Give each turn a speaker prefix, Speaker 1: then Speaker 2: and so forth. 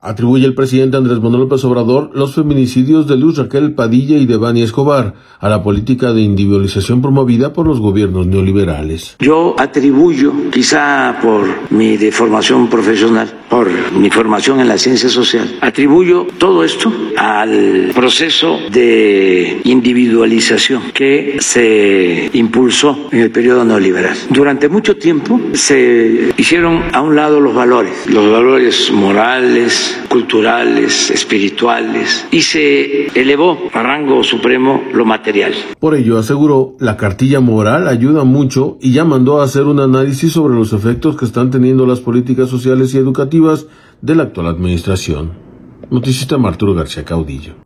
Speaker 1: Atribuye el presidente Andrés Manuel López Obrador los feminicidios de Luz Raquel Padilla y de Devani Escobar a la política de individualización promovida por los gobiernos neoliberales.
Speaker 2: Yo atribuyo, quizá por mi deformación profesional, por mi formación en la ciencia social, atribuyo todo esto al proceso de individualización que se impulsó en el periodo neoliberal. Durante mucho tiempo se hicieron a un lado los valores morales, culturales, espirituales, y se elevó a rango supremo lo material.
Speaker 1: Por ello, aseguró, la cartilla moral ayuda mucho y ya mandó a hacer un análisis sobre los efectos que están teniendo las políticas sociales y educativas de la actual administración. Noticista Arturo García Caudillo.